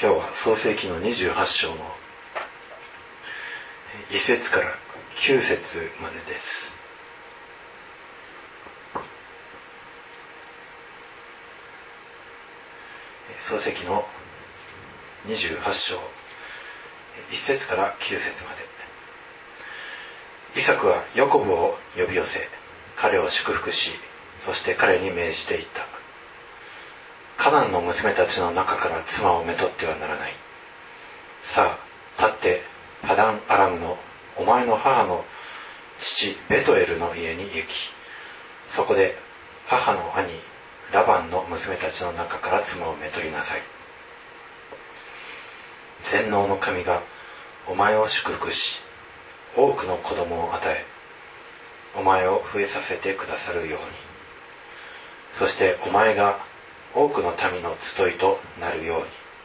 今日は創世記の28章の1節から9節までです。創世記の28章1節から9節まで。イサクはヤコブを呼び寄せ、彼を祝福し、そして彼に命じていった。カナンの娘たちの中から妻をめとってはならない。さあ、立ってパダンアラムのお前の母の父ベトエルの家に行き、そこで母の兄ラバンの娘たちの中から妻をめとりなさい。全能の神がお前を祝福し、多くの子供を与え、お前を増えさせてくださるように。そしてお前が多くの民の集いとなるように。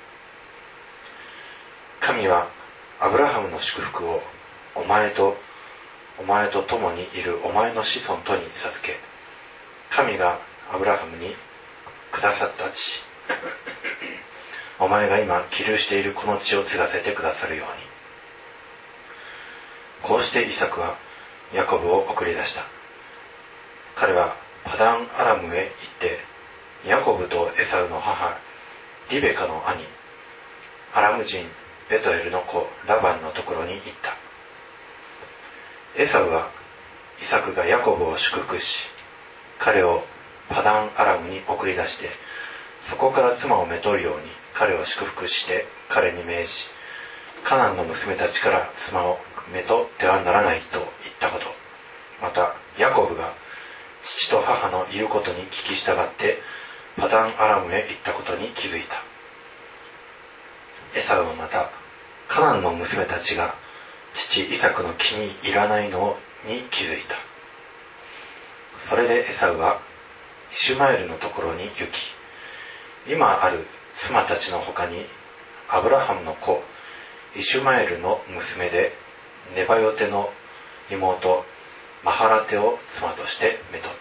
神はアブラハムの祝福をお前と共にいるお前の子孫とに授け、神がアブラハムにくださった地、お前が今起立しているこの地を継がせてくださるように。こうしてイサクはヤコブを送り出した。彼はパダンアラムへ行って、ヤコブとエサウの母リベカの兄アラム人ベトエルの子ラバンのところに行った。エサウはイサクがヤコブを祝福し、彼をパダンアラムに送り出して、そこから妻をめとるように彼を祝福して彼に命じ、カナンの娘たちから妻をめとってはならないと言ったこと、またヤコブが父と母の言うことに聞き従ってパダンアラムへ行ったことに気づいた。エサウはまたカナンの娘たちが父イサクの気に入らないのに気づいた。それでエサウはイシュマエルのところに行き、今ある妻たちの他にアブラハムの子イシュマエルの娘でネバヨテの妹マハラテを妻としてめとった。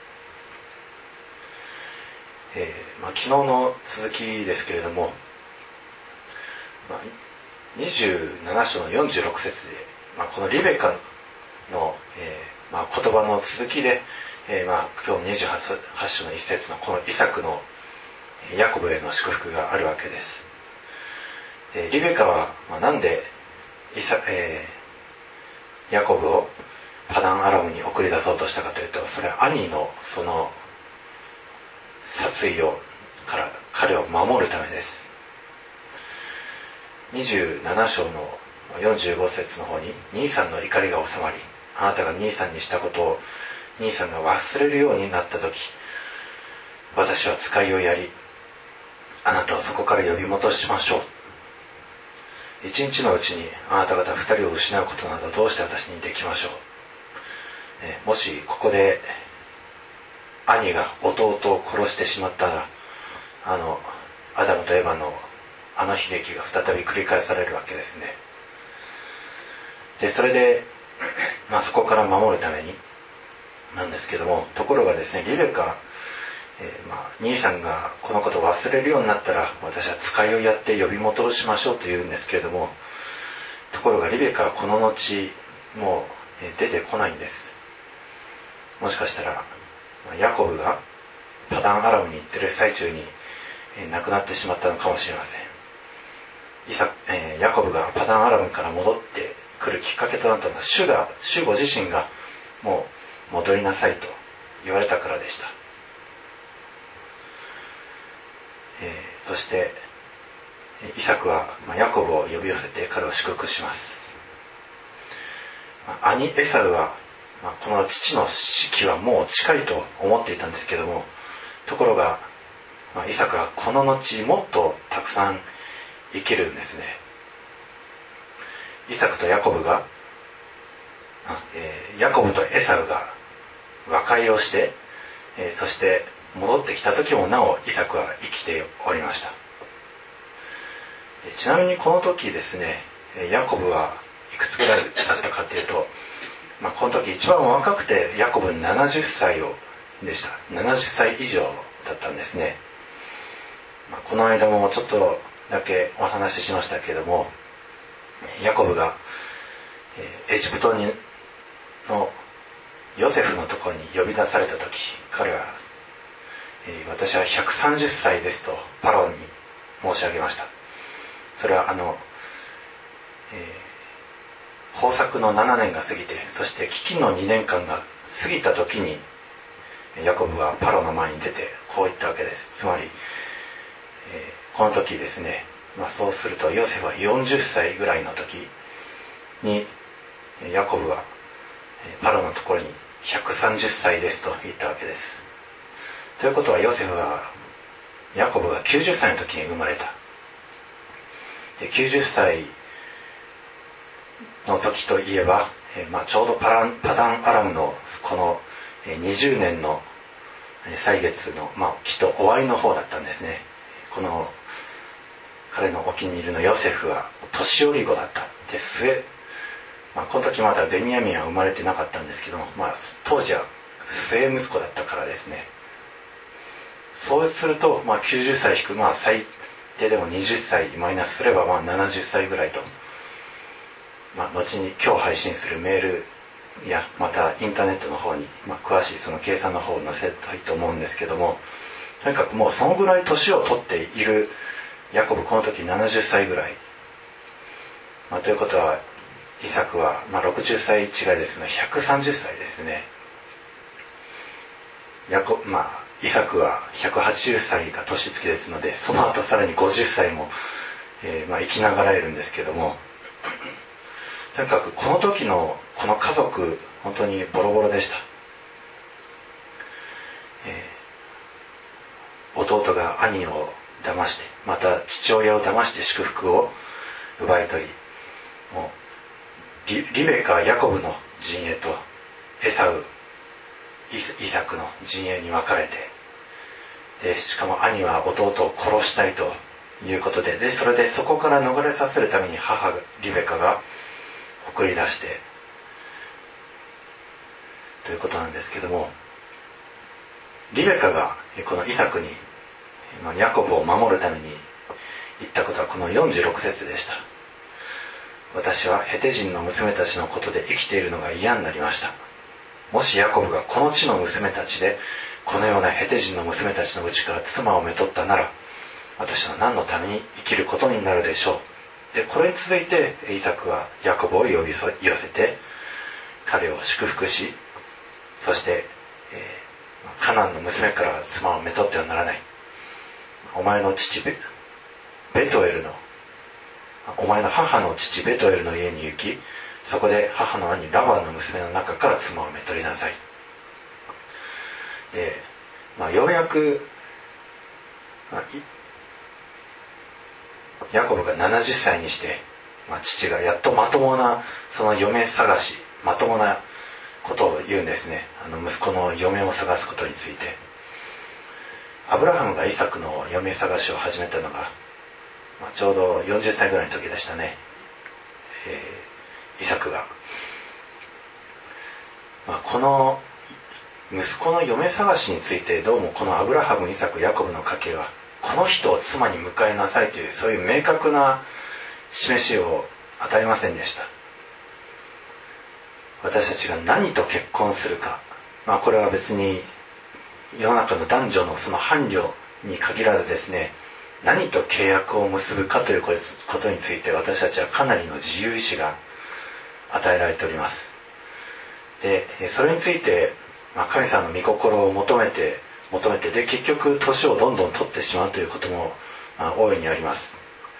昨日の続きですけれども、27章の46節で、このリベカの、言葉の続きで、今日の28章の1節のこのイサクのヤコブへの祝福があるわけです。でリベカは、なんでヤコブをパダンアラムに送り出そうとしたかというと、それは兄のその殺意から彼を守るためです。27章の45節の方に、兄さんの怒りが収まり、あなたが兄さんにしたことを兄さんが忘れるようになったとき、私は使いをやり、あなたをそこから呼び戻しましょう。一日のうちにあなた方二人を失うことなどどうして私にできましょう。もしここで兄が弟を殺してしまったら、アダムとエバの悲劇が再び繰り返されるわけですね。でそれで、そこから守るためになんですけども、ところがですね、リベカ、兄さんがこのことを忘れるようになったら私は使いをやって呼び戻しましょうと言うんですけれども、ところがリベカはこの後もう出てこないんです。もしかしたらヤコブがパダンアラムに行ってる最中に亡くなってしまったのかもしれません。ヤコブがパダンアラムから戻ってくるきっかけとなったのは、主ご自身がもう戻りなさいと言われたからでした。そしてイサクはヤコブを呼び寄せて彼を祝福します。兄エサウはこの父の死期はもう近いと思っていたんですけども、ところがイサクはこの後もっとたくさん生きるんですね。イサクとヤコブが、ヤコブとエサウが和解をして、そして戻ってきた時もなおイサクは生きておりました。ちなみにこの時ですね、ヤコブはいくつぐらいだったかというと、この時一番若くてヤコブ70歳でした。70歳以上だったんですね。この間もちょっとだけお話ししましたけれども、ヤコブがエジプトのヨセフのところに呼び出された時、彼は、私は130歳ですとパロに申し上げました。それは豊作の7年が過ぎて、そして飢饉の2年間が過ぎた時にヤコブはパロの前に出てこう言ったわけです。つまり、この時ですね、そうするとヨセフは40歳ぐらいの時にヤコブはパロのところに130歳ですと言ったわけです。ということはヤコブが90歳の時に生まれた。で、90歳の時といえば、ちょうどパダンアラムのこの20年の歳月の、きっと終わりの方だったんですね。この彼のお気に入りのヨセフは年寄り子だったで、この時まだベニヤミンは生まれてなかったんですけども、当時は末息子だったからですね。そうすると、90歳引く、最低でも20歳マイナスすれば70歳ぐらいと、後に今日配信するメールやまたインターネットの方に、詳しいその計算の方を載せたいと思うんですけども、とにかくもうそのぐらい年を取っているヤコブ、この時70歳ぐらい、ということはイサクは60歳違いですので130歳ですね。イサクは180歳が年月ですので、その後さらに50歳も、生きながらえるんですけども、とにかくこの時のこの家族、本当にボロボロでした。弟が兄を騙して、また父親を騙して祝福を奪い取り、もうリベカはヤコブの陣営とエサウ、イサクの陣営に分かれて、でしかも兄は弟を殺したいということで、それでそこから逃れさせるために母リベカが送り出してということなんですけども、リベカがこのイサクにヤコブを守るために言ったことはこの46節でした。私はヘテ人の娘たちのことで生きているのが嫌になりました。もしヤコブがこの地の娘たちでこのようなヘテ人の娘たちのうちから妻をめとったなら、私は何のために生きることになるでしょう。で、これに続いてイサクはヤコブを呼び寄せて彼を祝福し、そしてカナンの娘から妻をめとってはならない。お前の父ベトエルのお前の母の父ベトエルの家に行き、そこで母の兄ラバンの娘の中から妻をめとりなさい。で、ようやく、ヤコブが70歳にして、父がやっとまともなその嫁探し、まともなことを言うんですね。息子の嫁を探すことについて。アブラハムがイサクの嫁探しを始めたのが、ちょうど40歳ぐらいの時でしたね。イサクが、この息子の嫁探しについてどうもこのアブラハム、イサク、ヤコブの家系はこの人を妻に迎えなさいという、そういう明確な示しを与えませんでした。私たちが何と結婚するか、これは別に世の中の男女のその伴侶に限らずですね、何と契約を結ぶかということについて私たちはかなりの自由意志が与えられております。で、それについて、神様の御心を求めてで、結局年をどんどん取ってしまうということも大いにあります。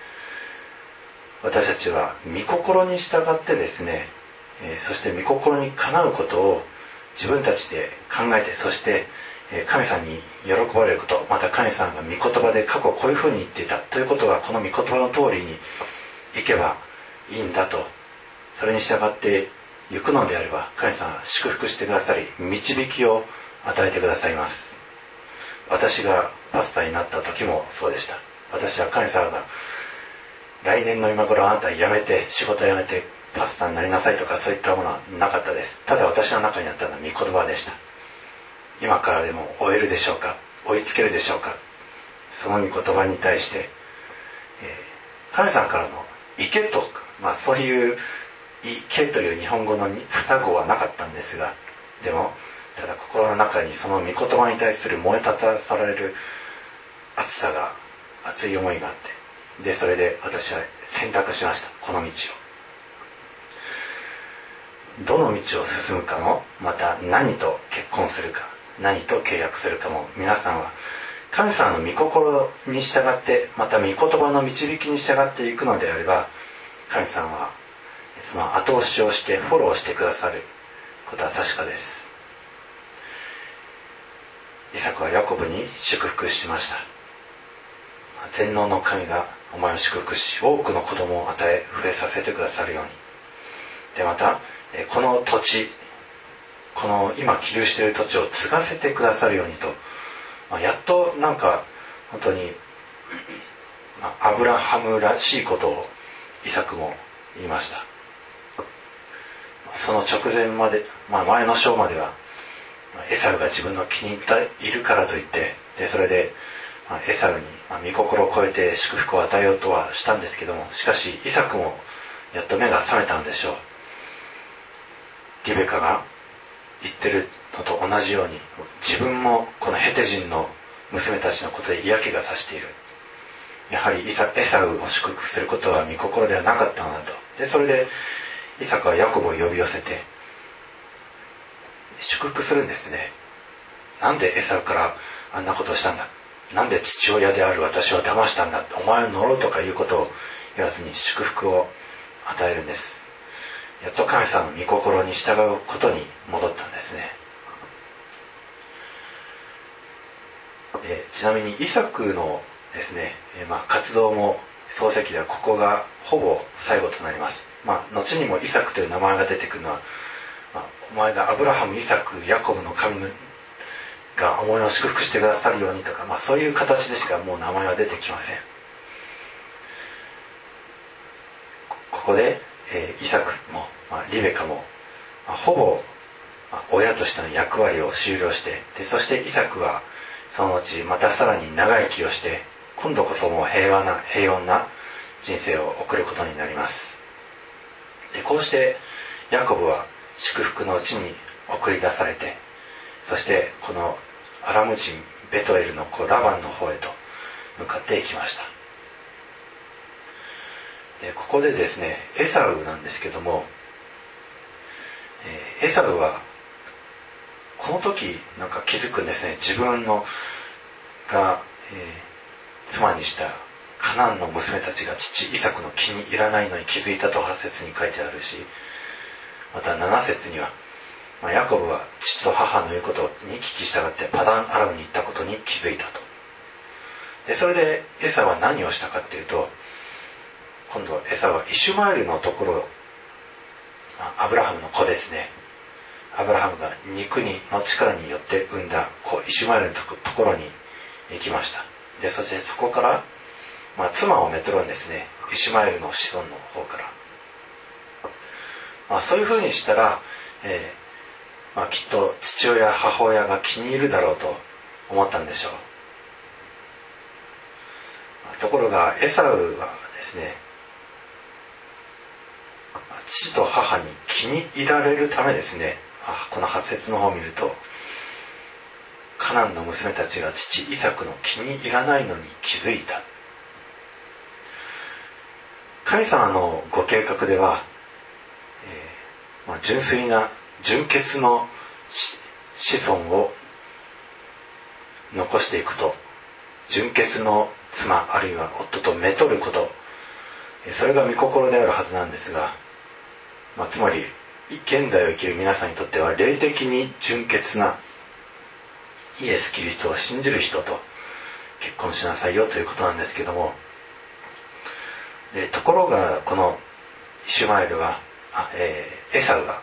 私たちは御心に従ってですね、そして御心にかなうことを自分たちで考えて、そして神様に喜ばれること、また神様が御言葉で過去こういうふうに言っていたということがこの御言葉の通りにいけばいいんだと、それに従って行くのであれば神様は祝福してくださり、導きを与えてくださいます。私がパスタになった時もそうでした。私は神様が来年の今頃あなた辞めて、仕事辞めてパスタになりなさいとかそういったものはなかったです。ただ私の中にあったのは御言葉でした。今からでも追えるでしょうか、追いつけるでしょうか、その御言葉に対して、 神様からの池と、そういう池という日本語の双語はなかったんですが、でもただ心の中にその御言葉に対する燃えたたされる熱い思いがあって、でそれで私は選択しました。この道を、どの道を進むかも、また何と結婚するか、何と契約するかも、皆さんは神様の御心に従って、また御言葉の導きに従っていくのであれば、神様はその後押しをしてフォローしてくださることは確かです。イサクはヤコブに祝福しました。全能の神がお前を祝福し、多くの子供を与え増えさせてくださるように。でまたこの土地、この今起立している土地を継がせてくださるようにと、やっと本当に、アブラハムらしいことをイサクも言いました。その直前まで、前の章まではエサウが自分の気に入っているからといって、でそれでエサウに御心を超えて祝福を与えようとはしたんですけども、しかしイサクもやっと目が覚めたのでしょう。リベカが言ってるのと同じように、自分もこのヘテ人の娘たちのことで嫌気がさしている。やはりエサウを祝福することは御心ではなかったのだと。でそれでイサクはヤコブを呼び寄せて祝福するんですね。なんでエサウからあんなことをしたんだ、なんで父親である私を騙したんだ、お前を呪うとかいうことを言わずに祝福を与えるんです。やっと神様の御心に従うことに戻ったんですね。ちなみにイサクのですね、活動も漱石ではここがほぼ最後となります。後にもイサクという名前が出てくるのは、お前がアブラハム、イサク、ヤコブの神がお前を祝福してくださるようにとか、そういう形でしかもう名前は出てきません。ここで、イサクも、リベカも、ほぼ、親としての役割を終了して、でそしてイサクはその後またさらに長生きをして、今度こそもう平穏な人生を送ることになります。でこうしてヤコブは祝福のうちに送り出されて、そしてこのアラム人ベトエルの子ラバンの方へと向かっていきました。でここでですね、エサウなんですけども、エサウはこの時気づくんですね。自分のが、妻にしたカナンの娘たちが父イサクの気に入らないのに気づいたと8節に書いてあるし、また7節には、ヤコブは父と母の言うことに聞き従ってパダンアラムに行ったことに気づいたと。でそれでエサウは何をしたかっていうと、今度エサウはイシュマエルのところ、アブラハムの子ですね、アブラハムが肉の力によって産んだ子イシュマエルのところに行きました。でそしてそこから、妻をめとるんですね、イシュマエルの子孫の方から。そういうふうにしたら、きっと父親母親が気に入るだろうと思ったんでしょう。ところがエサウはですね、父と母に気に入られるためですね、この8節の方を見ると、カナンの娘たちが父イサクの気に入らないのに気づいた。神様のご計画では、純粋な純血の子孫を残していくと、純血の妻あるいは夫とめとること、それが御心であるはずなんですが、つまり現代を生きる皆さんにとっては霊的に純潔なイエス・キリストを信じる人と結婚しなさいよということなんですけども、でところがこのイシュマエルはエサウが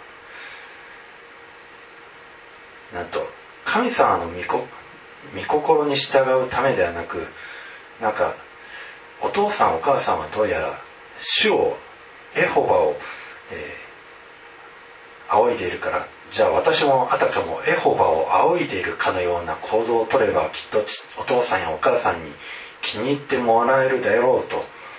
なんと神様の御心に従うためではなく、お父さんお母さんはどうやら主をエホバを、仰いでいるから、じゃあ私もあたかもエホバを仰いでいるかのような行動をとればきっとお父さんやお母さんに気に入ってもらえるだろうと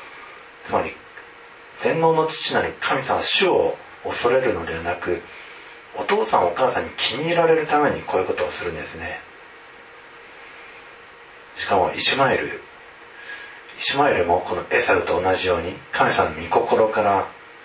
つまり全能の父なる神様、主を恐れるのではなく、お父さんお母さんに気に入られるためにこういうことをするんですね。しかもイシュマエルもこのエサウと同じように神様の御心から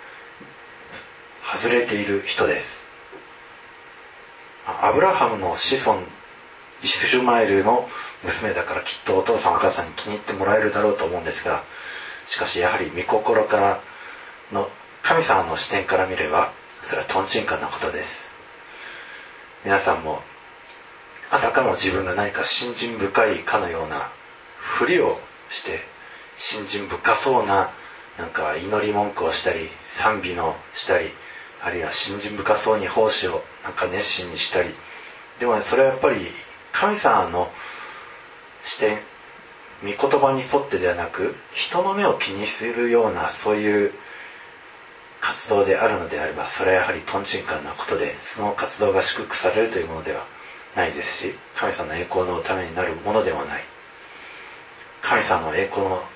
外れている人です。アブラハムの子孫イシュマエルの娘だからきっとお父さんお母さんに気に入ってもらえるだろうと思うんですが、しかしやはり御心からの神様の視点から見ればそれはトンチンカンなことです。皆さんもあたかも自分が何か信心深いかのようなふりをして信心深そうななんか祈り文句をしたり賛美のしたり、あるいは信心深そうに奉仕をなんか熱心にしたり、でもそれはやっぱり神様の視点、御言葉に沿ってではなく人の目を気にするようなそういう活動であるのであれば、それはやはりトンチンカンなことで、その活動が祝福されるというものではないですし、神様の栄光のためになるものではない。神様の栄光の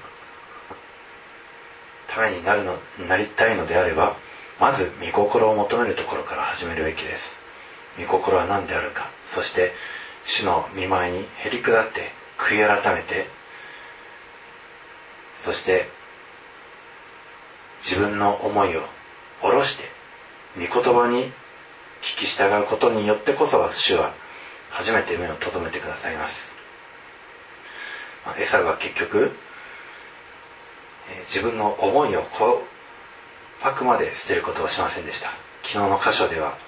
ためになりたいのであれば、まず御心を求めるところから始めるべきです。御心は何であるか、そして主の御前にへり下って悔い改めて、そして自分の思いを下ろして御言葉に聞き従うことによってこそ主は初めて目を留めてくださいます。エサウは結局自分の思いをあくまで捨てることをしませんでした。昨日の箇所では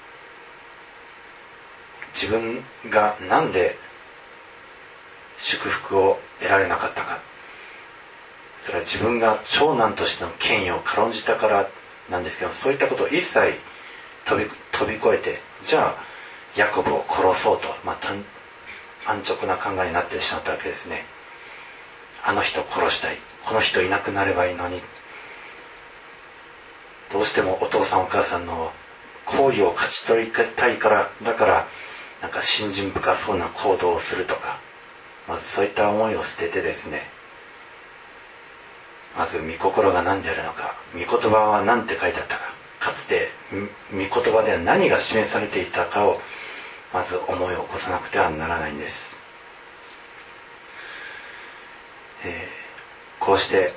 自分がなんで祝福を得られなかったか、それは自分が長男としての権威を軽んじたからなんですけど、そういったことを一切飛び越えて、じゃあヤコブを殺そうと、安直な考えになってしまったわけですね。あの人を殺したい、この人いなくなればいいのに、どうしてもお父さんお母さんの好意を勝ち取りたいから、だからなんか信心深そうな行動をするとか、まずそういった思いを捨ててですね、まず御心が何であるのか、御言葉は何て書いてあったか、かつて御言葉では何が示されていたかをまず思いを起こさなくてはならないんです。こうして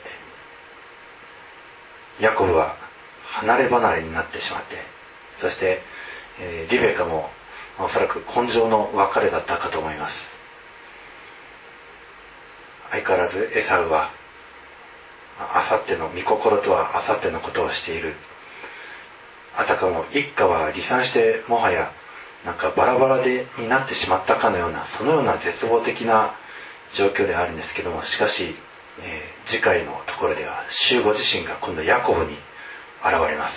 ヤコブは離れ離れになってしまって、そしてリベカもおそらく根性の別れだったかと思います。相変わらずエサウはあさっての御心とはあさってのことをしている。あたかも一家は離散してもはやなんかバラバラになってしまったかのような、そのような絶望的な状況であるんですけども、しかし、次回のところでは主ご自身が今度ヤコブに現れます。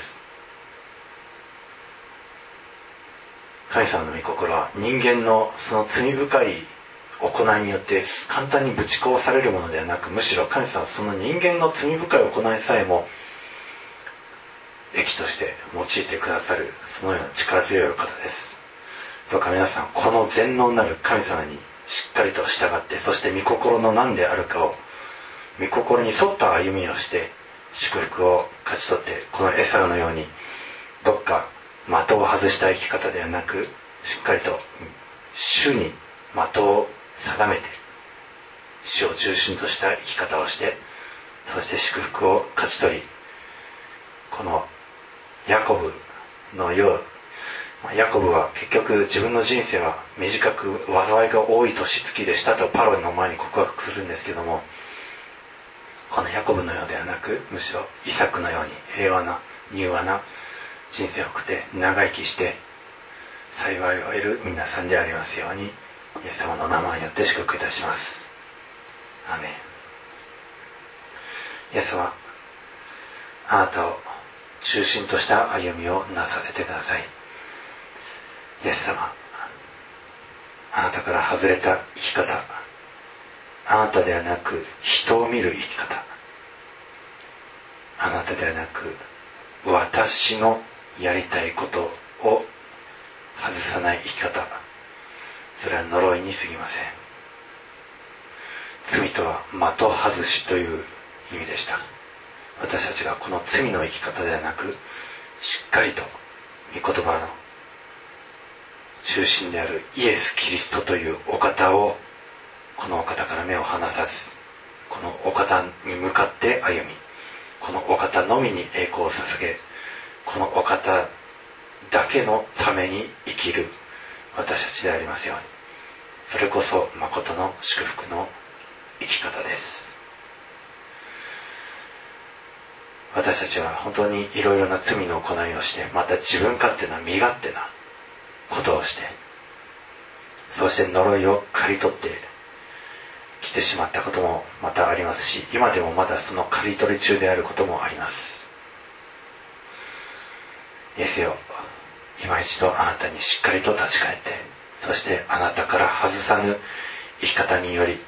神様の御心は人間のその罪深い行いによって簡単にぶち壊されるものではなく、むしろ神様はその人間の罪深い行いさえも益として用いてくださる、そのような力強いお方です。どうか皆さん、この全能なる神様にしっかりと従って、そして御心の何であるかを御心に沿った歩みをして祝福を勝ち取って、このエサウのようにどっか的を外した生き方ではなく、しっかりと主に的を定めて主を中心とした生き方をして、そして祝福を勝ち取り、このヤコブのよう、ヤコブは結局自分の人生は短く災いが多い年月でしたとパロの前に告白するんですけども、このヤコブのようではなく、むしろイサクのように平和な柔和な人生を送って長生きして幸いを得る皆さんでありますように、イエス様の名前によって祝福いたします。アーメン。イエスはあなたを中心とした歩みをなさせてください。イエス様、あなたから外れた生き方、あなたではなく人を見る生き方、あなたではなく私のやりたいことを外さない生き方、それは呪いに過ぎません。罪とは的外しという意味でした。 私たちがこの罪の生き方ではなく、しっかりと御言葉の中心であるイエス・キリストというお方を、このお方から目を離さず、このお方に向かって歩み、このお方のみに栄光を捧げ、このお方だけのために生きる私たちでありますように。それこそ誠の祝福の生き方です。私たちは本当にいろいろな罪の行いをして、また自分勝手な身勝手なことをして、そして呪いを刈り取ってきてしまったこともまたありますし、今でもまだその刈り取り中であることもあります。イエスよ、今一度あなたにしっかりと立ち返って、そしてあなたから外さぬ生き方により、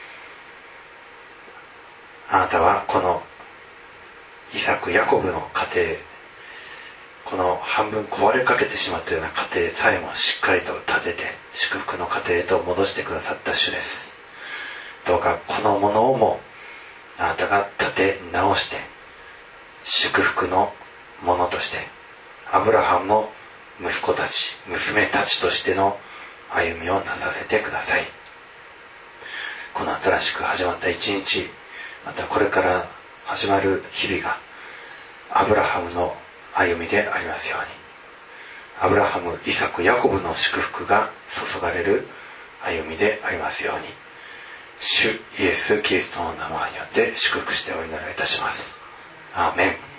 あなたはこのイサク・ヤコブの家庭、この半分壊れかけてしまったような家庭さえもしっかりと立てて、祝福の家庭へと戻してくださった主です。どうかこのものをもあなたが立て直して、祝福のものとして、アブラハムの息子たち、娘たちとしての歩みをなさせてください。この新しく始まった一日、またこれから始まる日々がアブラハムの歩みでありますように、アブラハム、イサク、ヤコブの祝福が注がれる歩みでありますように、主イエス・キリストの名前によって祝福してお祈りいたします。アーメン。